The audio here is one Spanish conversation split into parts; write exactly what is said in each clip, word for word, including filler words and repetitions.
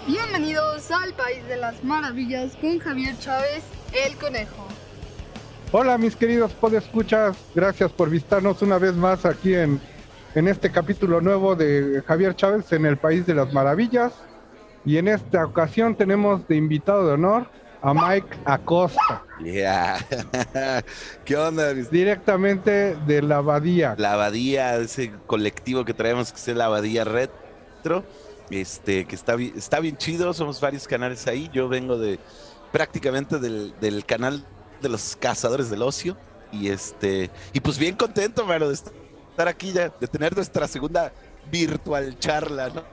Bienvenidos al País de las Maravillas con Javier Chávez, el Conejo. Hola mis queridos podescuchas, gracias por visitarnos una vez más aquí en, en este capítulo nuevo de Javier Chávez en el País de las Maravillas. Y en esta ocasión tenemos de invitado de honor a Mike Acosta. Yeah. ¿Qué onda? Directamente de La Abadía. La Abadía, ese colectivo que traemos que es la Abadía Retro, este, que está, está bien chido, somos varios canales ahí. Yo vengo de prácticamente del, del canal de los Cazadores del Ocio. Y este, y pues bien contento, mano, de estar aquí ya, de tener nuestra segunda virtual charla, ¿no?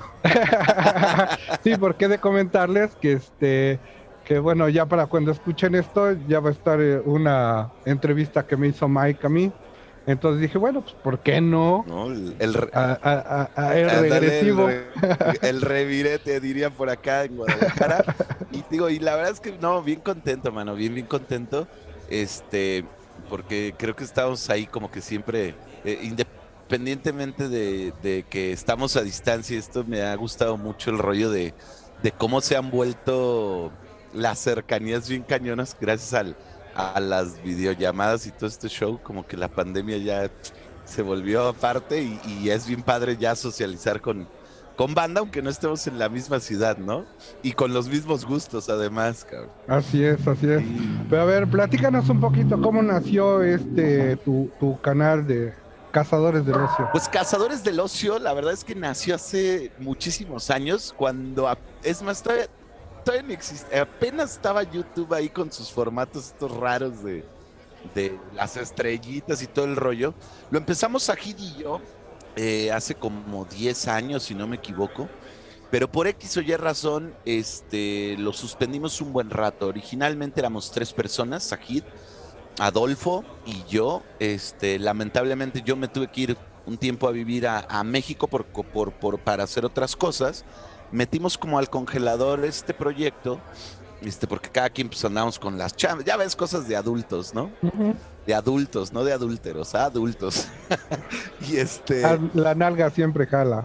Sí, porque he de comentarles que este que bueno, ya para cuando escuchen esto ya va a estar una entrevista que me hizo Mike a mí. Entonces dije, bueno, pues ¿por qué no? no el, el, a, a, a, a el regresivo. El, re, el revirete, diría por acá en Guadalajara. Y digo, y la verdad es que no, bien contento, mano, bien, bien contento. Este, porque creo que estamos ahí como que siempre, eh, independientemente de, de que estamos a distancia, esto me ha gustado mucho el rollo de, de cómo se han vuelto las cercanías bien cañonas gracias al, a las videollamadas y todo este show, como que la pandemia ya se volvió aparte y, y es bien padre ya socializar con, con banda, aunque no estemos en la misma ciudad, ¿no? Y con los mismos gustos además, cabrón. Así es, así es. Sí. Pero a ver, platícanos un poquito cómo nació este tu, tu canal de Cazadores del Ocio. Pues Cazadores del Ocio, la verdad es que nació hace muchísimos años, cuando, es más, todavía todavía no existe, apenas estaba YouTube ahí con sus formatos estos raros de, de las estrellitas y todo el rollo. Lo empezamos Sajid y yo eh, hace como diez años, si no me equivoco, pero por X o Y razón este, lo suspendimos un buen rato. Originalmente éramos tres personas, Sajid, Adolfo y yo. Este, lamentablemente yo me tuve que ir un tiempo a vivir a, a México por, por, por, para hacer otras cosas. Metimos como al congelador este proyecto, este, porque cada quien pues andamos con las chambas, ya ves, cosas de adultos, ¿no? Uh-huh. De adultos, no de adúlteros, adultos. Y este... La nalga siempre jala.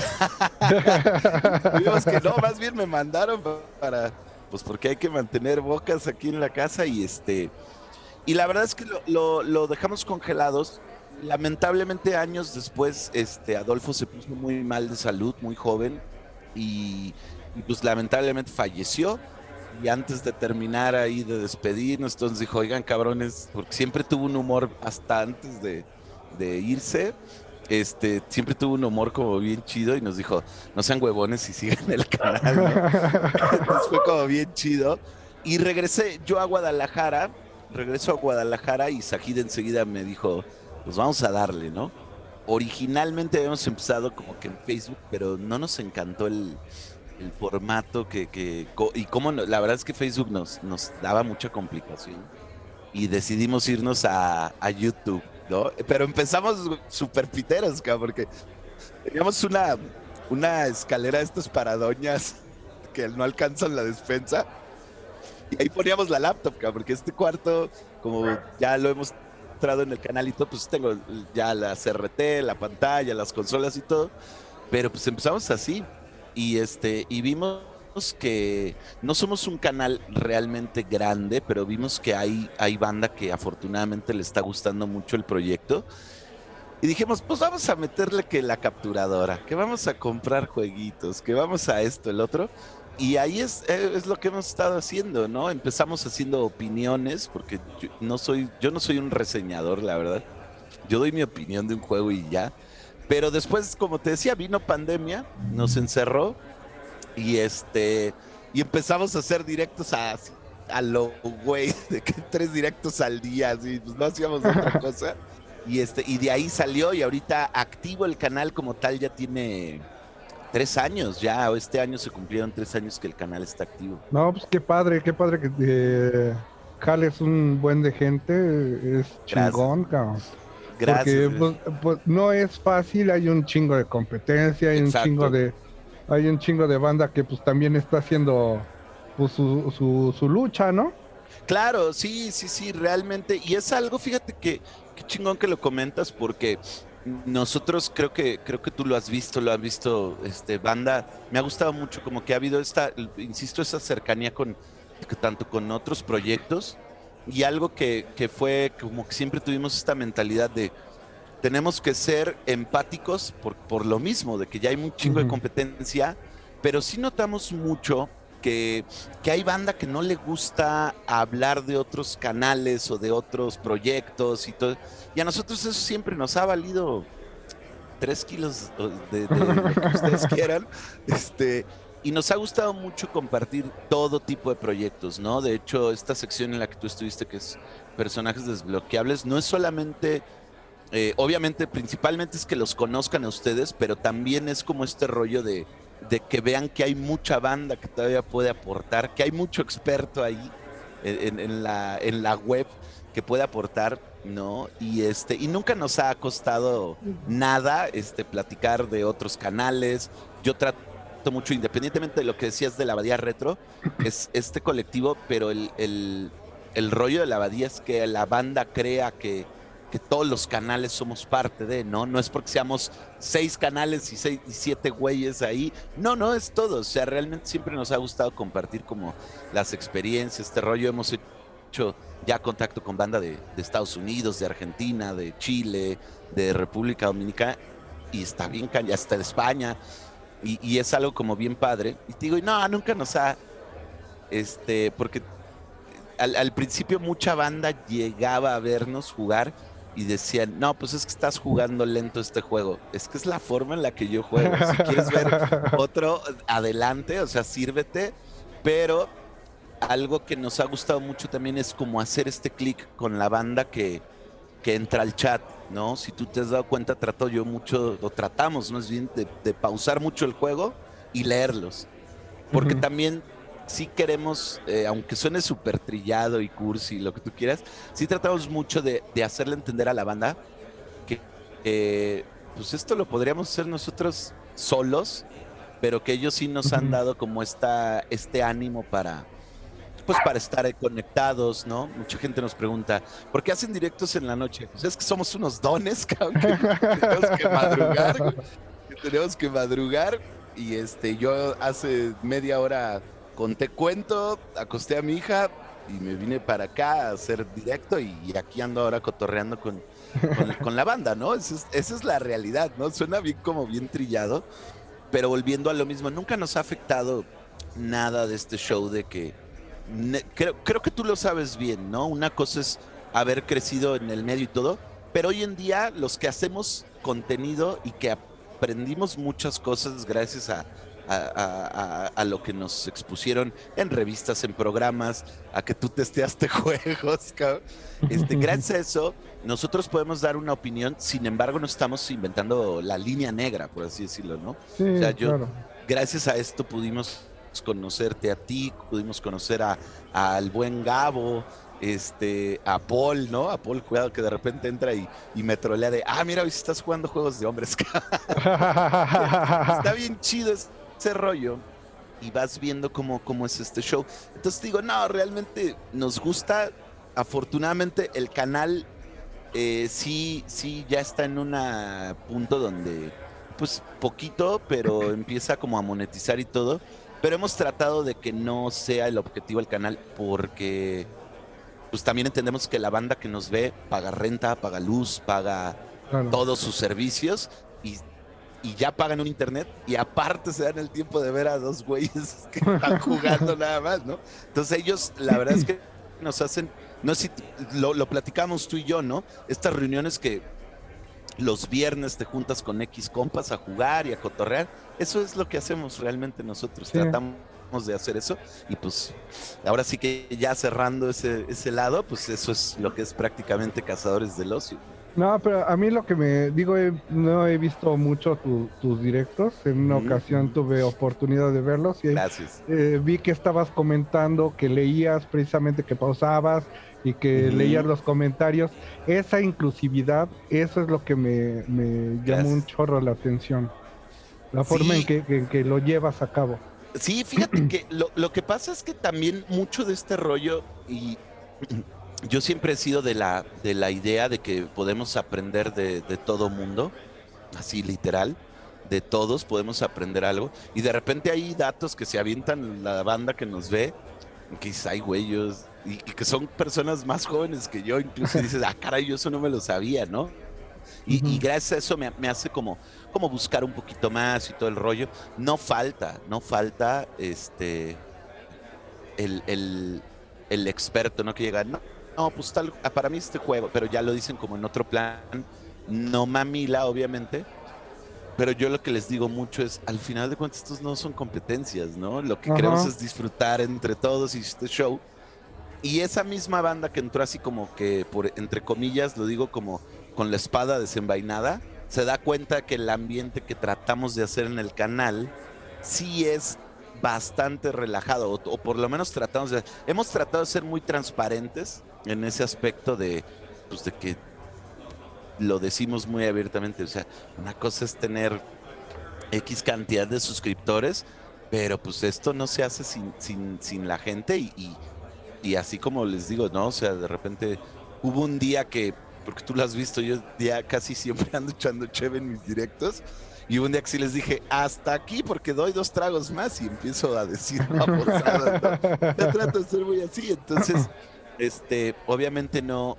Vimos que no, más bien me mandaron para, pues porque hay que mantener bocas aquí en la casa y este... Y la verdad es que lo, lo, lo dejamos congelados. Lamentablemente años después, este, Adolfo se puso muy mal de salud, muy joven. Y, y pues lamentablemente falleció, y antes de terminar ahí de despedirnos, entonces dijo, oigan cabrones, porque siempre tuvo un humor hasta antes de, de irse, este, siempre tuvo un humor como bien chido y nos dijo, no sean huevones y sigan el canal, ¿no? Entonces fue como bien chido y regresé yo a Guadalajara, regreso a Guadalajara y Sajid enseguida me dijo, pues vamos a darle, ¿no? Originalmente habíamos empezado como que en Facebook, pero no nos encantó el, el formato que, que y cómo no, la verdad es que Facebook nos, nos daba mucha complicación y decidimos irnos a, a YouTube, ¿no? Pero empezamos súper piteros, cabrón, porque teníamos una, una escalera de estas para doñas que no alcanzan la despensa y ahí poníamos la laptop, cabrón, porque este cuarto, como ya lo hemos en el canal y todo, pues tengo ya la C R T, la pantalla, las consolas y todo, pero pues empezamos así y este y vimos que no somos un canal realmente grande, pero vimos que hay, hay banda que afortunadamente le está gustando mucho el proyecto y dijimos, pues vamos a meterle que la capturadora, que vamos a comprar jueguitos, que vamos a esto, el otro. Y ahí es, es lo que hemos estado haciendo, ¿no? Empezamos haciendo opiniones, porque yo no soy, yo no soy un reseñador, la verdad. Yo doy mi opinión de un juego y ya. Pero después, como te decía, vino pandemia, nos encerró y este y empezamos a hacer directos a, a lo güey, de que tres directos al día, así, pues no hacíamos otra cosa. Y este y de ahí salió y ahorita activo el canal como tal ya tiene Tres años ya, este año se cumplieron tres años que el canal está activo. No, pues qué padre, qué padre que eh, jales un buen de gente, es chingón, cabrón. Gracias. Porque pues, pues, no es fácil, hay un chingo de competencia, hay Exacto. un chingo de, hay un chingo de banda que pues también está haciendo pues su, su, su lucha, ¿no? Claro, sí, sí, sí, realmente, y es algo, fíjate que qué chingón que lo comentas porque nosotros creo que creo que tú lo has visto, lo has visto, este banda. Me ha gustado mucho como que ha habido esta, insisto, esa cercanía con tanto con otros proyectos y algo que, que fue como que siempre tuvimos esta mentalidad de tenemos que ser empáticos por, por lo mismo, de que ya hay un chingo de Ujú. competencia, pero sí notamos mucho que, que hay banda que no le gusta hablar de otros canales o de otros proyectos y todo. Y a nosotros eso siempre nos ha valido tres kilos de, de lo que ustedes quieran. Este, y nos ha gustado mucho compartir todo tipo de proyectos, ¿no? De hecho, esta sección en la que tú estuviste, que es personajes desbloqueables, no es solamente eh, obviamente, principalmente es que los conozcan a ustedes, pero también es como este rollo de, de que vean que hay mucha banda que todavía puede aportar, que hay mucho experto ahí en, en la, en la web que puede aportar, ¿no? Y, este, y nunca nos ha costado nada este, platicar de otros canales. Yo trato mucho, independientemente de lo que decías de la Abadía Retro, es este colectivo, pero el, el, el rollo de la Abadía es que la banda crea que que todos los canales somos parte de, ¿no? No es porque seamos seis canales y, seis, y siete güeyes ahí. No, no, es todo. O sea, realmente siempre nos ha gustado compartir como las experiencias, este rollo. Hemos hecho ya contacto con banda de, de Estados Unidos, de Argentina, de Chile, de República Dominicana, y está bien, hasta de España, y, y es algo como bien padre. Y te digo, no, nunca nos ha, este, porque al, al principio mucha banda llegaba a vernos jugar y decían, no, pues es que estás jugando lento este juego. Es que es la forma en la que yo juego. Si quieres ver otro, adelante, o sea, sírvete. Pero algo que nos ha gustado mucho también es como hacer este clic con la banda que, que entra al chat, ¿no? Si tú te has dado cuenta, trato yo mucho, o tratamos más bien de, de pausar mucho el juego y leerlos. Porque Ujú. también sí queremos, eh, aunque suene súper trillado y cursi, lo que tú quieras, sí tratamos mucho de, de hacerle entender a la banda que eh, pues esto lo podríamos hacer nosotros solos, pero que ellos sí nos han Ujú. dado como esta, este ánimo para, pues para estar ahí conectados, ¿no? Mucha gente nos pregunta, ¿por qué hacen directos en la noche? Pues es que somos unos dones, cabrón, que tenemos que madrugar, güey, que tenemos que madrugar. Y este, yo hace media hora conté cuento, acosté a mi hija y me vine para acá a hacer directo y, y aquí ando ahora cotorreando con, con, con la banda, ¿no? Esa es, esa es la realidad, ¿no? Suena bien como bien trillado, pero volviendo a lo mismo, nunca nos ha afectado nada de este show de que, ne, creo, creo que tú lo sabes bien, ¿no? Una cosa es haber crecido en el medio y todo, pero hoy en día los que hacemos contenido y que aprendimos muchas cosas gracias a, a, a, a, lo que nos expusieron en revistas, en programas, a que tú testeaste juegos, cabrón. Este, gracias a eso, nosotros podemos dar una opinión, sin embargo, no estamos inventando la línea negra, por así decirlo, ¿no? Sí, O sea, yo, claro. gracias a esto pudimos conocerte a ti, pudimos conocer a, al buen Gabo, este, a Paul, ¿no? A Paul, cuidado, que de repente entra y, y me trolea de, ah, mira, hoy estás jugando juegos de hombres. Está bien chido ese rollo y vas viendo cómo, cómo es este show. Entonces digo, no, realmente nos gusta. Afortunadamente el canal eh, sí, sí ya está en un punto donde, pues poquito, pero empieza como a monetizar y todo. Pero hemos tratado de que no sea el objetivo del canal porque pues también entendemos que la banda que nos ve paga renta, paga luz, paga Claro. todos sus servicios y, y ya pagan un internet y aparte se dan el tiempo de ver a dos güeyes que están jugando nada más, ¿no? Entonces ellos, la verdad es que nos hacen, no sé si lo, lo platicamos tú y yo, ¿no? Estas reuniones que los viernes te juntas con X compas a jugar y a cotorrear, eso es lo que hacemos realmente nosotros, Sí. tratamos de hacer eso y pues ahora sí que ya cerrando ese, ese lado, pues eso es lo que es prácticamente Cazadores del Ocio. No, pero a mí lo que me digo, he- no he visto mucho tu- tus directos. En una Ujú, ocasión ujú. tuve oportunidad de verlos y Gracias. eh, vi que estabas comentando que leías precisamente, que pausabas y que Ujú. leías los comentarios. Esa inclusividad, eso es lo que me, me llamó un Gracias. chorro la atención. La forma en Sí, que, en que lo llevas a cabo. sí, fíjate que lo, lo que pasa es que también mucho de este rollo y yo siempre he sido de la, de la idea de que podemos aprender de, de todo mundo, así literal, de todos podemos aprender algo. Y de repente hay datos que se avientan la banda que nos ve, que dices, ay, güey, yo- y, y que son personas más jóvenes que yo, incluso y dices, ah, caray, yo eso no me lo sabía, ¿no? Y, y Ujú. gracias a eso me, me hace como, como buscar un poquito más y todo el rollo. No falta, no falta este el, el, el experto, ¿no? Que llega, no, no, pues tal, ah, para mí este juego, pero ya lo dicen como en otro plan, no mamila, obviamente, pero yo lo que les digo mucho es, al final de cuentas, estos no son competencias, ¿no? Lo que queremos Ajá. es disfrutar entre todos y este show. Y esa misma banda que entró así como que, por entre comillas, lo digo como con la espada desenvainada, se da cuenta que el ambiente que tratamos de hacer en el canal sí es bastante relajado, o, o por lo menos tratamos de, hemos tratado de ser muy transparentes en ese aspecto de, pues de que lo decimos muy abiertamente, o sea, una cosa es tener X cantidad de suscriptores, pero pues esto no se hace sin, sin, sin la gente y, y, y así como les digo, ¿no? O sea, de repente hubo un día que, porque tú lo has visto, yo ya casi siempre ando echando cheve en mis directos, y hubo un día que sí les dije, hasta aquí, porque doy dos tragos más y empiezo a decir babosadas, ¿no? Ya trato de ser muy así, entonces, este, obviamente no,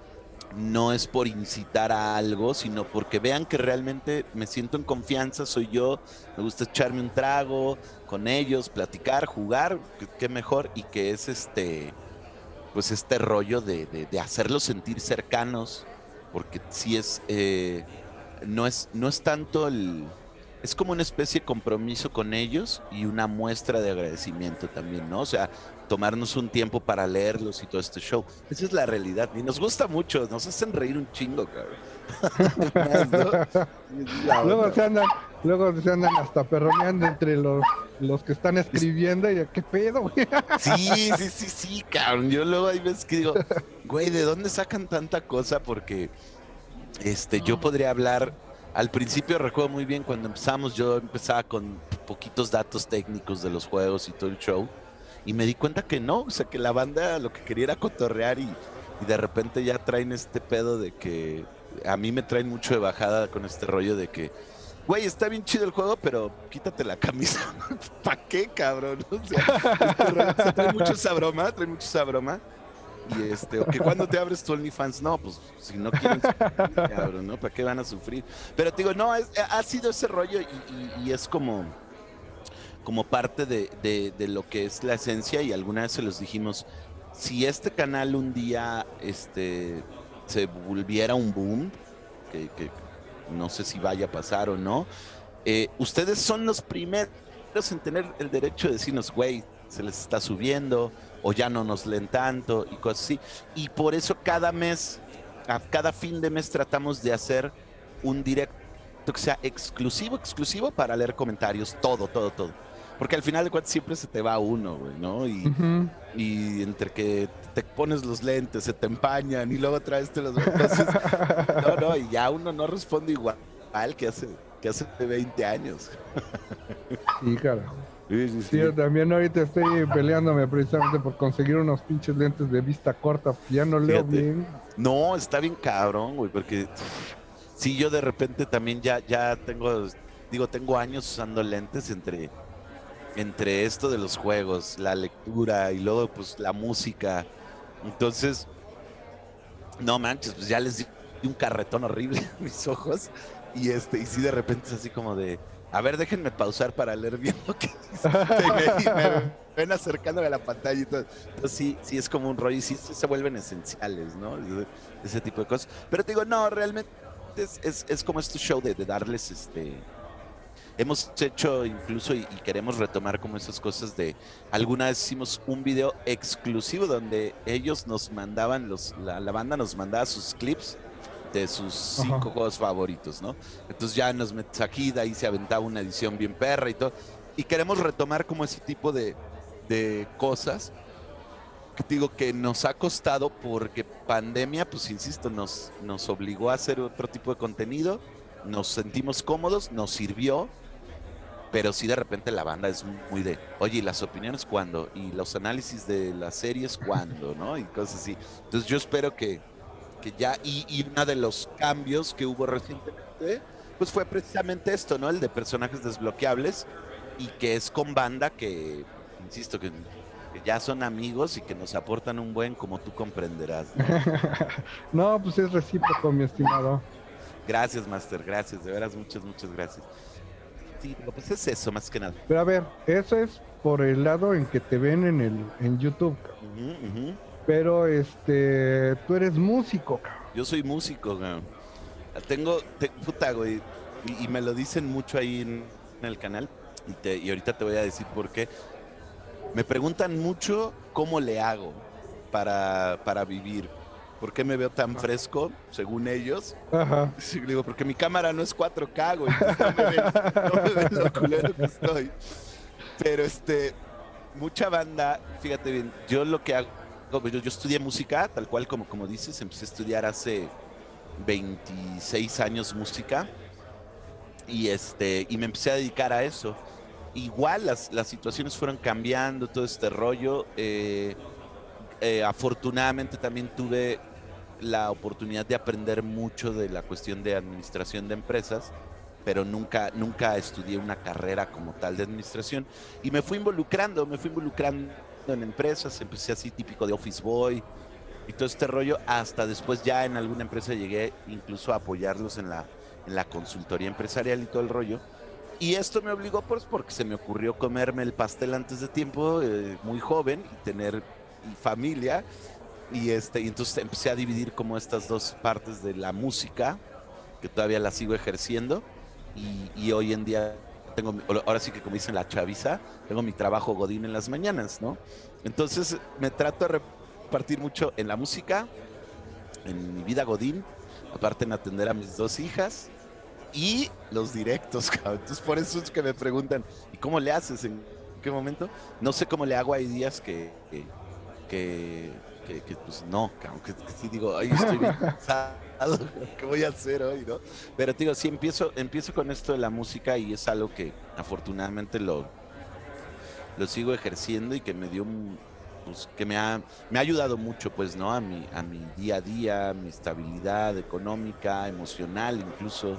no es por incitar a algo, sino porque vean que realmente me siento en confianza, soy yo, me gusta echarme un trago con ellos, platicar, jugar, qué, qué mejor, y que es este, pues este rollo de, de, de hacerlos sentir cercanos, porque sí es, eh, no es, no es tanto el, es como una especie de compromiso con ellos y una muestra de agradecimiento también, ¿no? O sea, tomarnos un tiempo para leerlos y todo este show. Esa es la realidad. Y nos gusta mucho, nos hacen reír un chingo, cabrón. Más, ¿no? Y esa es la Luego onda. se andan, luego se andan hasta perroneando entre los, los que están Es- escribiendo y qué pedo, güey. Sí, sí, sí, sí, cabrón. Yo luego hay veces que digo, güey, ¿de dónde sacan tanta cosa? Porque este, yo podría hablar. Al principio recuerdo muy bien cuando empezamos, yo empezaba con poquitos datos técnicos de los juegos y todo el show. Y me di cuenta que no, o sea, que la banda lo que quería era cotorrear y, y de repente ya traen este pedo de que a mí me traen mucho de bajada con este rollo de que, güey, está bien chido el juego, pero quítate la camisa. ¿Para qué, cabrón? O sea, este rollo, o sea, trae mucho esa broma, trae mucho esa broma. Y este, o que cuando te abres tu OnlyFans, no, pues si no quieren sufrir, cabrón, ¿no? ¿Para qué van a sufrir? Pero te digo, no, es- ha sido ese rollo y, y- y es como, como parte de, de- de lo que es la esencia y alguna vez se los dijimos, si este canal un día este, se volviera un boom, que, que no sé si vaya a pasar o no, eh, ustedes son los primeros en tener el derecho de decirnos, güey, se les está subiendo o ya no nos leen tanto y cosas así. Y por eso cada mes, a cada fin de mes tratamos de hacer un directo que sea exclusivo, exclusivo para leer comentarios, todo, todo, todo. Porque al final de cuentas siempre se te va uno, güey, ¿no? Y, Ujú. y entre que te pones los lentes, se te empañan y luego otra vez te los... Entonces, no, no, y ya uno no responde igual que hace, que hace veinte años. Sí, cara. Sí, sí, Sí, sí. yo también ahorita estoy peleándome precisamente por conseguir unos pinches lentes de vista corta. Ya no leo Fíjate. bien. No, está bien cabrón, güey, porque sí, yo de repente también ya, ya tengo, digo, tengo años usando lentes entre, entre esto de los juegos, la lectura y luego pues la música. Entonces, no manches, pues ya les di un carretón horrible a mis ojos y este, y sí de repente es así como de, a ver, déjenme pausar para leer bien lo que dice. Y me, me ven acercándome a la pantalla y todo. Entonces sí, sí es como un rollo y sí, sí se vuelven esenciales, ¿no? Ese, ese tipo de cosas. Pero te digo, no, realmente es, es, es como este show de, de darles este. Hemos hecho incluso y, y queremos retomar como esas cosas de alguna vez hicimos un video exclusivo donde ellos nos mandaban los la, la banda nos mandaba sus clips de sus cinco Ajá. juegos favoritos, ¿no? Entonces ya nos metes aquí, de ahí se aventaba una edición bien perra y todo. Y queremos retomar como ese tipo de, de cosas que te digo que nos ha costado porque pandemia, pues insisto, nos, nos obligó a hacer otro tipo de contenido, nos sentimos cómodos, nos sirvió, pero sí de repente la banda es muy de, oye, ¿y las opiniones cuándo? Y los análisis de las series cuándo, ¿no? Y cosas así. Entonces yo espero que, que ya, y, y uno de los cambios que hubo recientemente, pues fue precisamente esto, ¿no? El de personajes desbloqueables y que es con banda que, insisto, que, que ya son amigos y que nos aportan un buen, como tú comprenderás, ¿no? No, pues es recíproco, mi estimado. Gracias, Master, gracias, de veras, muchas, muchas gracias. Sí, pues es eso, más que nada. Pero a ver, eso es por el lado en que te ven en el en YouTube. Uh-huh, uh-huh. Pero este, tú eres músico, cabrón. Yo soy músico, güey. Tengo, te, puta, güey, y, y me lo dicen mucho ahí en, en el canal, y, te, y ahorita te voy a decir por qué. Me preguntan mucho cómo le hago para, para vivir. ¿Por qué me veo tan fresco, según ellos? Ajá. Sí, digo, porque mi cámara no es cuatro K, güey. No me ven, no me ven lo culero que estoy. Pero este, mucha banda, fíjate bien, yo lo que hago, yo, yo estudié música, tal cual como, como dices, empecé a estudiar hace veintiséis años música y, este, y me empecé a dedicar a eso. Igual las, las situaciones fueron cambiando, todo este rollo. Eh, eh, afortunadamente también tuve la oportunidad de aprender mucho de la cuestión de administración de empresas, pero nunca, nunca estudié una carrera como tal de administración y me fui involucrando, me fui involucrando en empresas, empecé así típico de office boy y todo este rollo, hasta después ya en alguna empresa llegué incluso a apoyarlos en la, en la consultoría empresarial y todo el rollo. Y esto me obligó pues porque se me ocurrió comerme el pastel antes de tiempo, eh, muy joven, y tener y familia. Y, este, y entonces empecé a dividir como estas dos partes de la música, que todavía la sigo ejerciendo. Y, y hoy en día tengo, ahora sí que como dicen la chaviza, tengo mi trabajo godín en las mañanas, ¿no? Entonces me trato de repartir mucho en la música, en mi vida godín, aparte en atender a mis dos hijas y los directos, cabrón. Entonces por eso es que me preguntan, ¿y cómo le haces? ¿En qué momento? No sé cómo le hago, hay días que... que, que Que, que, pues no, aunque que, que sí digo, ay, estoy bien cansado, ¿qué voy a hacer hoy, no? Pero te digo, sí, empiezo, empiezo con esto de la música y es algo que afortunadamente lo, lo sigo ejerciendo y que me dio, un, pues que me ha, me ha ayudado mucho, pues, ¿no? A mi, a mi día a día, a mi estabilidad económica, emocional, incluso,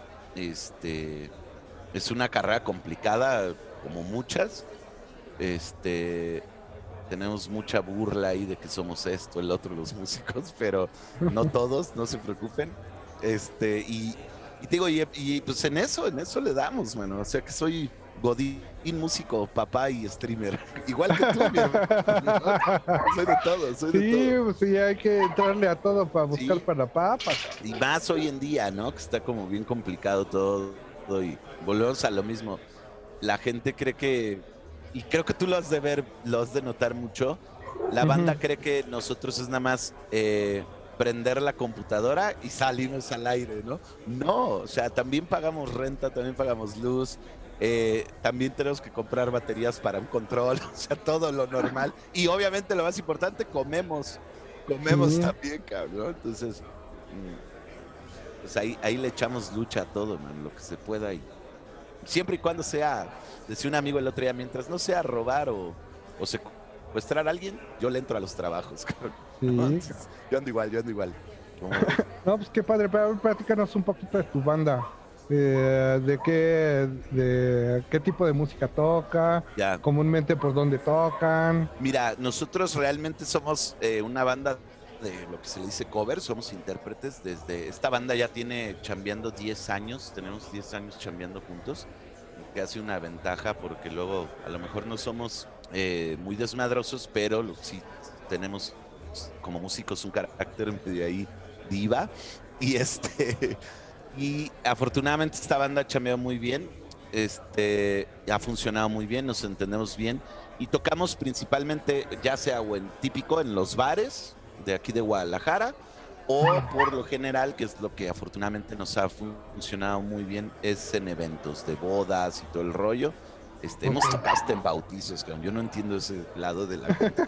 este, es una carrera complicada, como muchas, este... Tenemos mucha burla ahí de que somos esto, el otro, los músicos, pero no todos, no se preocupen. Este, y, y te digo, y, y pues en eso, en eso le damos, mano. O sea que soy godín, músico, papá y streamer. Igual que tú, mi hermano. Soy de todo, soy sí, de todo. Pues sí, hay que entrarle a todo para buscar sí. para la papa. Y más hoy en día, ¿no? Que está como bien complicado todo. Y volvemos a lo mismo. La gente cree que... Y creo que tú lo has de ver, lo has de notar mucho. La banda uh-huh. cree que nosotros es nada más eh, prender la computadora y salimos al aire, ¿no? No, o sea, también pagamos renta, también pagamos luz, eh, también tenemos que comprar baterías para un control, o sea, todo lo normal. Y obviamente lo más importante, comemos, comemos uh-huh. también, cabrón. Entonces, pues ahí, ahí le echamos lucha a todo, man, lo que se pueda y siempre y cuando sea, decía un amigo el otro día, mientras no sea robar o, o secuestrar a alguien, yo le entro a los trabajos. Sí. Entonces, yo ando igual, yo ando igual. Como... No, pues qué padre, pero platícanos un poquito de tu banda. Eh, de qué de qué tipo de música toca, ya. Comúnmente por dónde tocan. Mira, nosotros realmente somos eh, una banda de lo que se le dice cover, somos intérpretes. Desde esta banda ya tiene chambeando diez años, tenemos diez años chambeando juntos, que hace una ventaja porque luego a lo mejor no somos eh, muy desmadrosos, pero lo, sí tenemos como músicos un carácter medio ahí diva y este y afortunadamente esta banda ha chambeado muy bien, este ha funcionado muy bien, nos entendemos bien y tocamos principalmente ya sea o en típico en los bares de aquí de Guadalajara o por lo general, que es lo que afortunadamente nos ha funcionado muy bien, es en eventos de bodas y todo el rollo. Este, okay. Hemos tocado hasta en bautizos, yo no entiendo ese lado de la gente que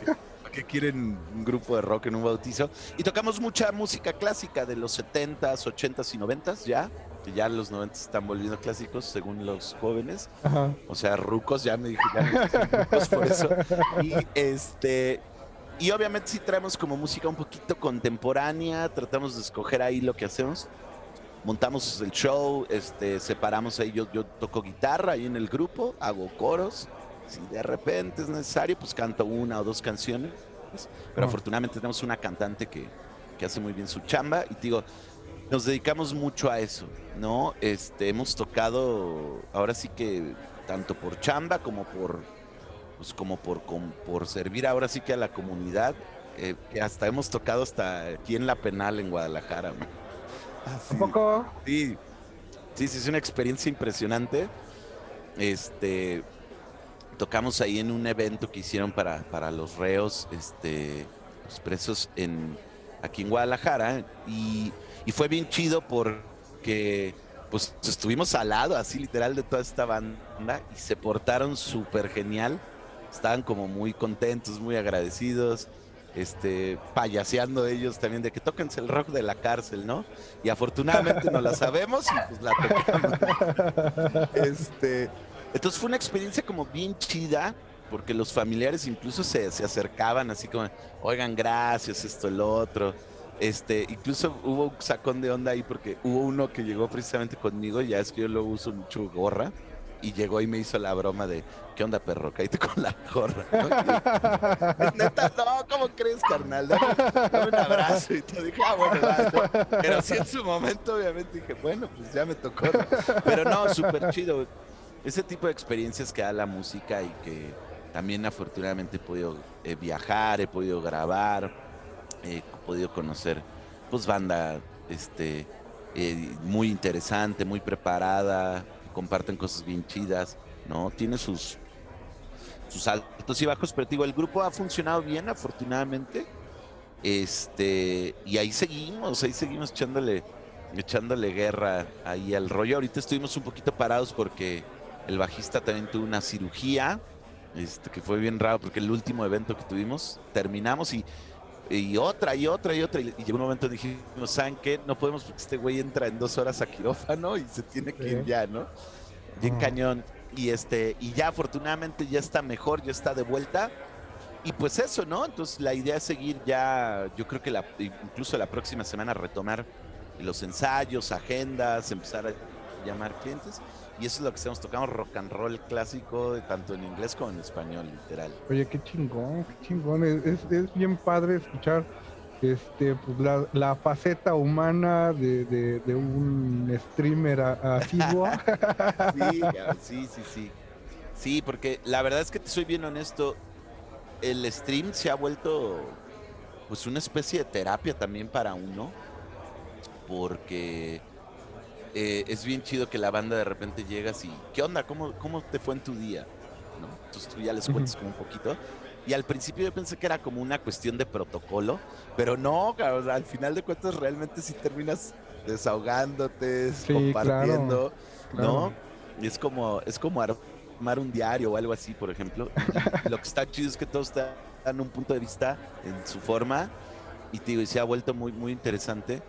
que quieren un grupo de rock en un bautizo. Y tocamos mucha música clásica de los setentas, ochentas y noventas ya, que ya los noventas están volviendo clásicos según los jóvenes. Ajá. O sea, rucos, ya me dije, ya me dije rucos por eso. Y este... Y obviamente sí traemos como música un poquito contemporánea, tratamos de escoger ahí lo que hacemos. Montamos el show, este, separamos ahí, yo, yo toco guitarra ahí en el grupo, hago coros. Si de repente es necesario, pues canto una o dos canciones. Pero Oh. afortunadamente tenemos una cantante que, que hace muy bien su chamba. Y te digo, nos dedicamos mucho a eso, ¿no? Este, hemos tocado, ahora sí que tanto por chamba como por, pues como por, com- por servir ahora sí que a la comunidad. Eh, que hasta hemos tocado hasta aquí en La Penal, en Guadalajara, ¿no? ¿A Así, poco? sí, sí, sí, es una experiencia impresionante. Este, tocamos ahí en un evento que hicieron para, para los reos, este, los presos en, aquí en Guadalajara, y, y fue bien chido porque pues estuvimos al lado, así literal, de toda esta banda, y se portaron súper genial, estaban como muy contentos, muy agradecidos, este, payaseando ellos también de que tóquense el rock de la cárcel, ¿no? Y afortunadamente no la sabemos y pues la tocamos. Este, entonces fue una experiencia como bien chida, porque los familiares incluso se, se acercaban así como, oigan, gracias, esto, el otro. Este, incluso hubo un sacón de onda ahí porque hubo uno que llegó precisamente conmigo, ya es que yo luego uso mucho gorra, y llegó y me hizo la broma de, ¿qué onda, perro? Cállate con la gorra, ¿no? Y, es neta, no, ¿cómo crees, carnal? Dame, dame un abrazo. Y te dije, ah, bueno, va, no. Pero sí en su momento, obviamente, dije, bueno, pues ya me tocó, ¿no? Pero no, súper chido. Ese tipo de experiencias que da la música y que también afortunadamente he podido eh, viajar, he podido grabar, he podido conocer, pues, banda, este, eh, muy interesante, muy preparada, comparten cosas bien chidas, ¿no? Tiene sus, sus altos y bajos, pero te digo, el grupo ha funcionado bien, afortunadamente, este, y ahí seguimos, ahí seguimos echándole, echándole guerra ahí al rollo. Ahorita estuvimos un poquito parados porque el bajista también tuvo una cirugía, este, que fue bien raro porque el último evento que tuvimos, terminamos y, y otra y otra y otra, y, y llegó un momento donde dijimos, ¿saben qué? No podemos porque este güey entra en dos horas a quirófano y se tiene que ir Sí. ya, ¿no? Bien Ah. cañón. Y este, y ya afortunadamente ya está mejor, ya está de vuelta. Y pues eso, ¿no? Entonces la idea es seguir ya, yo creo que la, incluso la próxima semana retomar los ensayos, agendas, empezar a llamar clientes. Y eso es lo que estamos tocando, rock and roll clásico, tanto en inglés como en español, literal. Oye, qué chingón, qué chingón. Es, es, es bien padre escuchar este, pues, la, la faceta humana de, de, de un streamer a- asiduo. Sí, ya, sí, sí, sí. Sí, porque la verdad es que te soy bien honesto, el stream se ha vuelto pues una especie de terapia también para uno, porque eh, es bien chido que la banda de repente llegas y, ¿qué onda? ¿Cómo, cómo te fue en tu día? ¿No? Entonces tú ya les cuentas como un poquito. Y al principio yo pensé que era como una cuestión de protocolo, pero no, cabrón, al final de cuentas realmente sí terminas desahogándote, Sí, compartiendo, claro, ¿no? claro. Y es como, es como armar un diario o algo así, por ejemplo. Y lo que está chido es que todos te dan un punto de vista en su forma, y te digo, y se ha vuelto muy, muy interesante.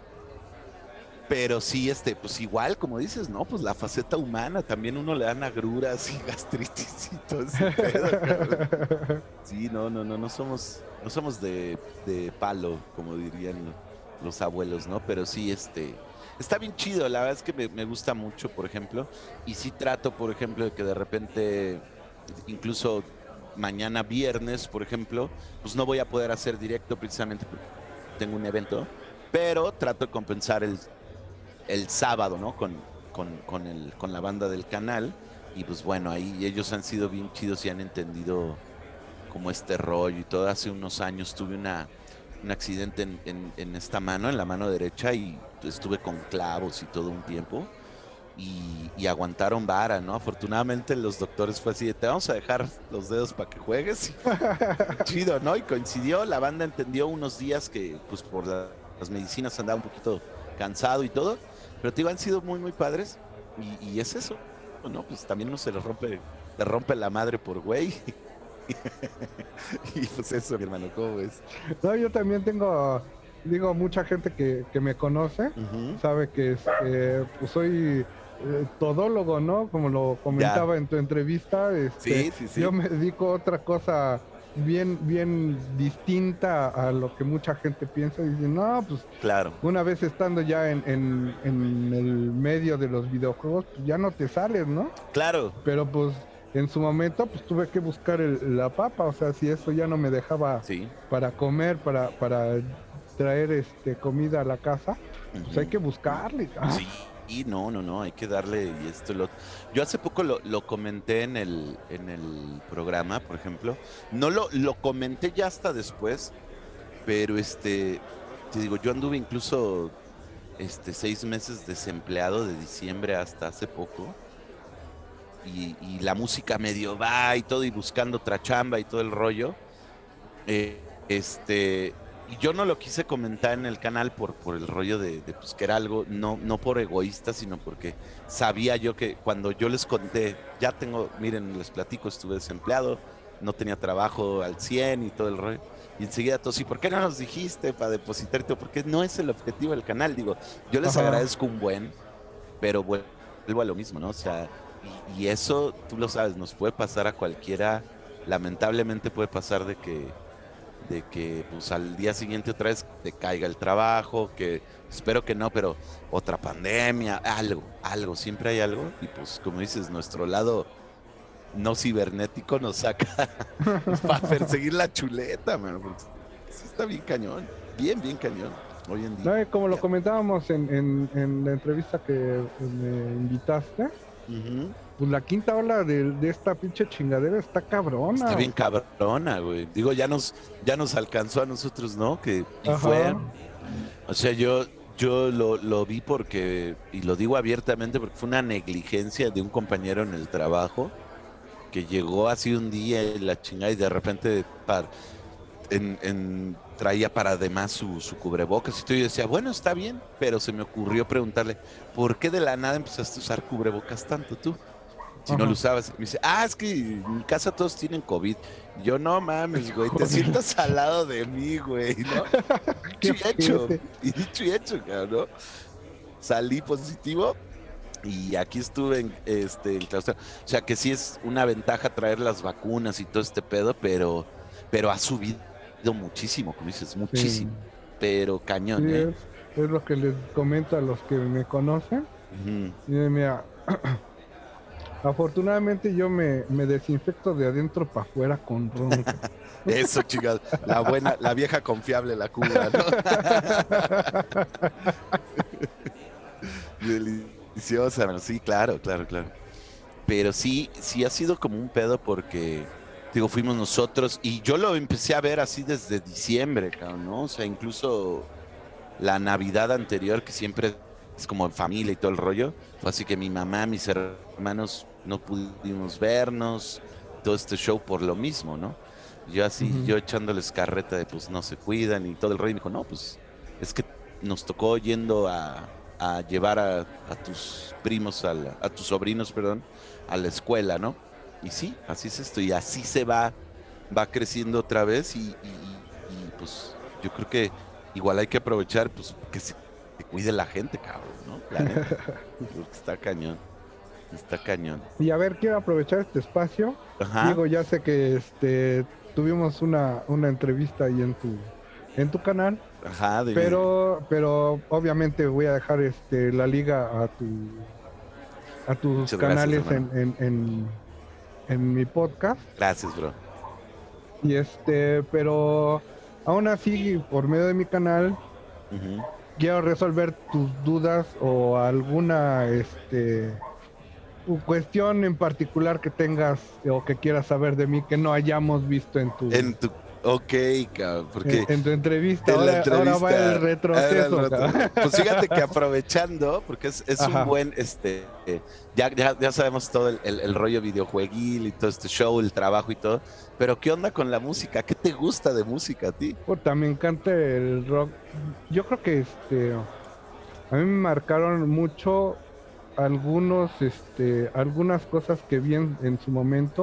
Pero sí, este, pues igual, como dices, ¿no? Pues la faceta humana, también uno le dan agruras y gastritis y todo ese pedo, cabrón. Sí, no, no, no, no somos, no somos de, de palo, como dirían los abuelos, ¿no? Pero sí, este, está bien chido, la verdad es que me, me gusta mucho, por ejemplo, y sí trato, por ejemplo, de que de repente, incluso mañana viernes, por ejemplo, pues no voy a poder hacer directo precisamente porque tengo un evento, pero trato de compensar el el sábado, ¿no? Con, con, con, el, con la banda del canal. Y pues bueno, ahí ellos han sido bien chidos y han entendido como este rollo y todo. Hace unos años tuve una, un accidente en, en, en esta mano, en la mano derecha, y estuve con clavos y todo un tiempo. Y, y aguantaron vara, ¿no? Afortunadamente los doctores fue así de, te vamos a dejar los dedos para que juegues. Chido, ¿no? Y coincidió, la banda entendió unos días que pues por la, las medicinas andaba un poquito cansado y todo, pero te digo, han sido muy, muy padres, y, y es eso, ¿no? Pues también no se le rompe, le rompe la madre por güey. Y pues eso, mi hermano, ¿cómo ves? No, yo también tengo, digo, mucha gente que, que me conoce, Ujú. sabe que este, pues soy eh, todólogo, ¿no? Como lo Ya. comentaba en tu entrevista, este, Sí, sí, sí. yo me dedico a otra cosa bien, bien distinta a lo que mucha gente piensa y dice, no, pues Claro. una vez estando ya en, en, en el medio de los videojuegos, pues ya no te sales, ¿no? Claro. Pero pues en su momento pues tuve que buscar el- la papa, o sea, si eso ya no me dejaba Sí. para comer, para, para traer este comida a la casa, pues hay Ujú. que buscarle. Ah, Sí, y no, no, no, hay que darle y esto y lo otro. Yo hace poco lo, lo comenté en el, en el programa, por ejemplo. No lo, lo comenté ya hasta después, pero este, te digo, yo anduve incluso este, seis meses desempleado de diciembre hasta hace poco. Y, y la música medio va y todo, y buscando otra chamba y todo el rollo. Eh, este, y yo no lo quise comentar en el canal por, por el rollo de, de, pues, que era algo, no, no por egoísta, sino porque sabía yo que cuando yo les conté, ya tengo, miren, les platico, estuve desempleado, no tenía trabajo al cien y todo el rollo. Y enseguida todos, ¿y por qué no nos dijiste para depositarte? Porque no es el objetivo del canal. Digo, yo les ajá. agradezco un buen, pero vuelvo a lo mismo, ¿no? O sea, y, y eso, tú lo sabes, nos puede pasar a cualquiera. Lamentablemente puede pasar de que de que pues al día siguiente otra vez te caiga el trabajo, que espero que no, pero otra pandemia, algo, algo, siempre hay algo. Y pues como dices, nuestro lado no cibernético nos saca para perseguir la chuleta, man, porque sí está bien cañón, bien, bien cañón, hoy en No, día. y como lo comentábamos en, en, en la entrevista que me invitaste, Ujú. pues la quinta ola de, de esta pinche chingadera está cabrona. Está bien cabrona, güey. Digo, ya nos, ya nos alcanzó a nosotros, ¿no? Que, y fue, Ajá. o sea, yo, yo lo, lo vi porque, y lo digo abiertamente, porque fue una negligencia de un compañero en el trabajo que llegó así un día y la chingada y de repente par- en, en- traía para además su, su cubrebocas y todo. Y yo decía, bueno, está bien, pero se me ocurrió preguntarle, ¿por qué de la nada empezaste a usar cubrebocas tanto tú? Si no lo Ajá. usabas. Me dice, ah, es que en mi casa todos tienen COVID. Y yo, no mames, güey, te Joder. sientas al lado de mí, güey, ¿no? Qué Dicho y hecho. ojete. Y dicho y hecho, cabrón, ¿no? Salí positivo y aquí estuve en, este, en clausura. O sea que sí es una ventaja traer las vacunas y todo este pedo, pero, pero ha subido muchísimo, como dices, Sí, muchísimo. Pero sí, cañón, ¿eh? es, es lo que les comento a los que me conocen. Ujú. Y mira, afortunadamente yo me, me desinfecto de adentro para afuera con ron. Eso, chicas, la buena, la vieja confiable, la cubra, ¿no? Deliciosa, mano. Sí, claro, claro, claro. Pero sí, sí ha sido como un pedo porque, digo, fuimos nosotros y yo lo empecé a ver así desde diciembre, cabrón, ¿no? O sea, incluso la Navidad anterior, que siempre es como en familia y todo el rollo, fue así que mi mamá, mis hermanos no pudimos vernos, todo este show por lo mismo, ¿no? Yo así, Ujú. yo echándoles carreta de pues no se cuidan y todo el rollo, y me dijo, no, pues es que nos tocó yendo a, a llevar a, a tus primos, a, la- a tus sobrinos, perdón, a la escuela, ¿no? Y sí, así es esto, y así se va, va creciendo otra vez y, y- y, y, pues yo creo que igual hay que aprovechar, pues, que se que cuide la gente, cabrón, ¿no? La neta. Porque está cañón. Está cañón. Y a ver, quiero aprovechar este espacio. Ajá. Diego, ya sé que este tuvimos una, una entrevista ahí en tu en tu canal, Ajá, dime, dime. pero pero obviamente voy a dejar este la liga a tu a tus Muchas gracias, canales en, hermano. en, en, en mi podcast. Gracias, bro. Y este, pero aún así, por medio de mi canal, Ujú. quiero resolver tus dudas o alguna este u cuestión en particular que tengas o que quieras saber de mí que no hayamos visto en tu En tu. Ok, cabrón, en, porque en tu entrevista. en la Ahora, ahora va el entrevista. Era el retroceso, rato. cabrón. Pues fíjate que aprovechando, porque es, es un Ajá. buen, este, eh, ya, ya, ya sabemos todo el, el, el rollo videojueguil y todo este show, el trabajo y todo, pero ¿qué onda con la música? ¿Qué te gusta de música a ti? Puta, me encanta el rock. Yo creo que este a mí me marcaron mucho algunos, este, algunas cosas que vi en, en su momento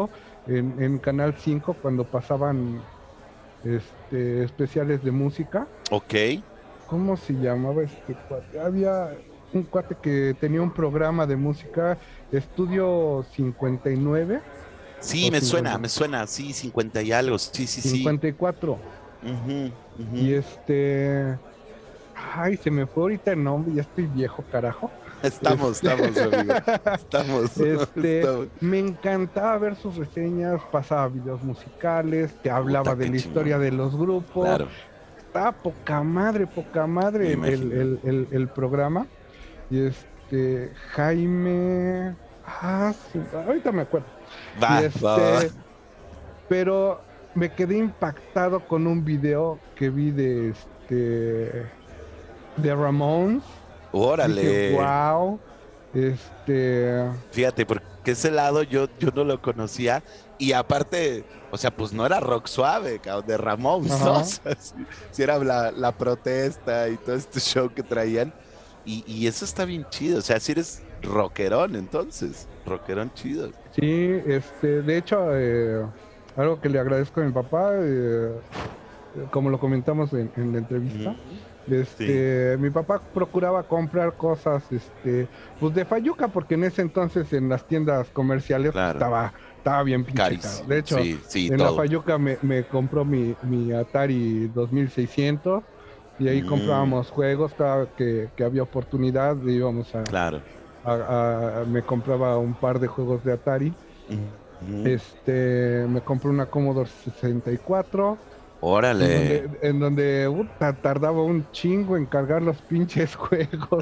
en, en Canal cinco cuando pasaban este, especiales de música. Ok. ¿Cómo se llamaba este cuate? Había un cuate que tenía un programa de música, Estudio cincuenta y nueve. Sí, me suena, me suena, sí, cincuenta y algo, sí, sí, sí. cincuenta y cuatro. Uh-huh, uh-huh. Y este... Ay, se me fue ahorita el nombre, ya estoy viejo, carajo. Estamos, este... estamos, amigo. Estamos. Este, estamos. Me encantaba ver sus reseñas, pasaba videos musicales, te hablaba Puta, de la historia chingón. de los grupos. Claro. Estaba poca madre, poca madre el, el, el, el programa. Y este, Jaime... Ah, sí, ahorita me acuerdo. Va, y este, va, va. Pero me quedé impactado con un video que vi de este de Ramones. Órale. Dije, wow. Este. Fíjate, porque ese lado yo, yo no lo conocía. Y aparte, o sea, pues no era rock suave, cabrón, de Ramones, ¿no? O sea, si, si era la, la protesta y todo este show que traían. Y, y eso está bien chido. O sea, si eres rockerón, entonces. Rockerón chido. Sí, este, de hecho, eh, algo que le agradezco a mi papá, eh, como lo comentamos en, en la entrevista, mm, este, sí. Mi papá procuraba comprar cosas, este, pues de Fayuca, porque en ese entonces en las tiendas comerciales claro. pues, estaba, estaba bien pinche caro. De hecho, sí, sí, en todo. la Fayuca me, me compró mi, mi Atari dos mil seiscientos y ahí mm. comprábamos juegos cada que, que había oportunidad, íbamos a... Claro. A, a, me compraba un par de juegos de Atari. Uh-huh. Este, me compré una Commodore sesenta y cuatro. Órale. En donde, en donde uh, tardaba un chingo en cargar los pinches juegos.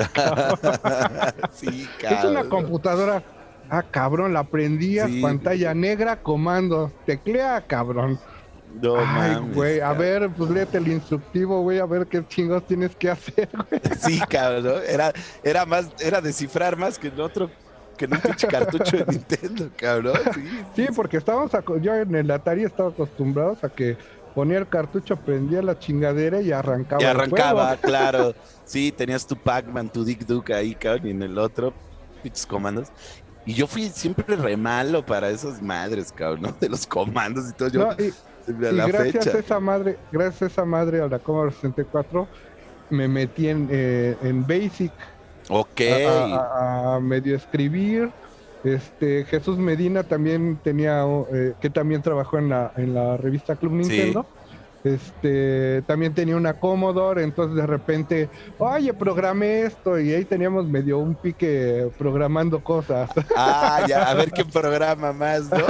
Sí, cabrón. Es una computadora. Ah, cabrón, la prendías, sí, pantalla sí. negra, comandos, teclea, cabrón. No, ay, güey, a cabrón. ver, pues léete el instructivo, güey, a ver qué chingos tienes que hacer, güey. Sí, cabrón, era, era más, era descifrar más que en otro, que en un pinche cartucho de Nintendo, cabrón. Sí, sí porque estábamos, yo en el Atari estaba acostumbrados a que ponía el cartucho, prendía la chingadera y arrancaba. Y arrancaba, el juego. Claro. Sí, tenías tu Pac-Man, tu Dick Duke ahí, cabrón, y en el otro, pinches comandos. Y yo fui siempre re malo para esas madres, cabrón, ¿no? De los comandos y todo. Yo, no, y, a y la gracias fecha. a esa madre, gracias a esa madre a la Commodore sesenta y cuatro, me metí en, eh, en Basic. Ok. A, a, a medio escribir. Este, Jesús Medina también tenía, eh, que también trabajó en la, en la revista Club Nintendo. Sí. Este, también tenía una Commodore, entonces de repente, oye, programé esto, y ahí teníamos medio un pique programando cosas. Ah, ya, a ver quién programa más, ¿no?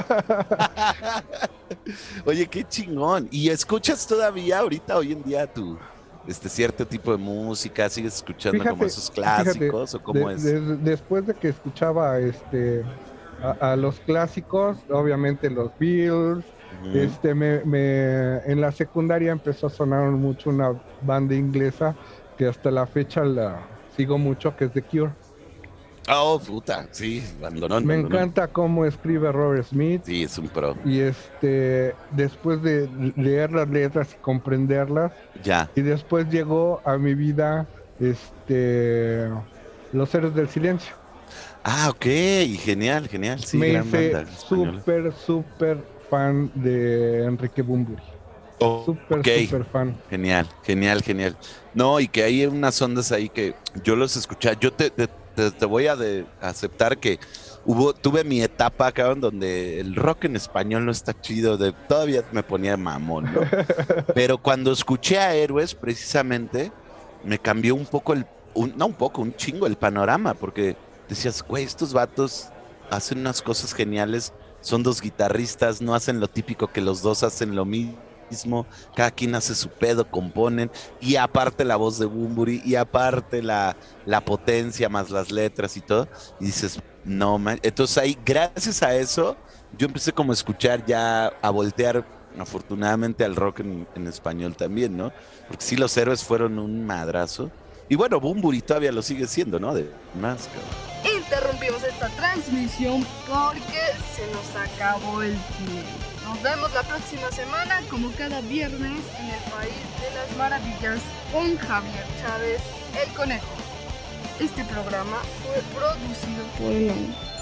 Oye, qué chingón. ¿Y escuchas todavía ahorita, hoy en día, tu este cierto tipo de música? ¿Sigues escuchando fíjate, como esos clásicos fíjate, o cómo de, es? De, después de que escuchaba este a, a los clásicos, obviamente los Beatles. Uh-huh. Este, me, me, en la secundaria empezó a sonar mucho una banda inglesa que hasta la fecha la sigo mucho, que es The Cure. Oh, puta, sí, bandonón. Me bandonón. encanta cómo escribe Robert Smith. Sí, es un pro. Y este, después de leer las letras y comprenderlas, ya. Y después llegó a mi vida, este, Los Héroes del Silencio. Ah, ok, genial, genial, sí, me gran hice banda súper, súper fan de Enrique Bunbury. Oh, súper, okay. súper fan. Genial, genial, genial. No, y que hay unas ondas ahí que yo los escuché. Yo te, te, te, te voy a de, aceptar que hubo, tuve mi etapa acá en donde el rock en español no está chido. De, todavía me ponía mamón, ¿no? Pero cuando escuché a Héroes, precisamente, me cambió un poco el, un, no un poco, un chingo el panorama, porque decías, güey, estos vatos hacen unas cosas geniales. Son dos guitarristas, no hacen lo típico que los dos hacen lo mismo, cada quien hace su pedo, componen, y aparte la voz de Bunbury, y aparte la, la potencia, más las letras y todo, y dices, no, man. Entonces ahí, gracias a eso, yo empecé como a escuchar ya, a voltear, afortunadamente, al rock en, en español también, ¿no? Porque sí, los Héroes fueron un madrazo, y bueno, Bunbury todavía lo sigue siendo, ¿no? De más, cabrón. Interrumpimos esta transmisión porque se nos acabó el tiempo. Nos vemos la próxima semana, como cada viernes, en el País de las Maravillas con Javier Chávez, el Conejo. Este programa fue producido por el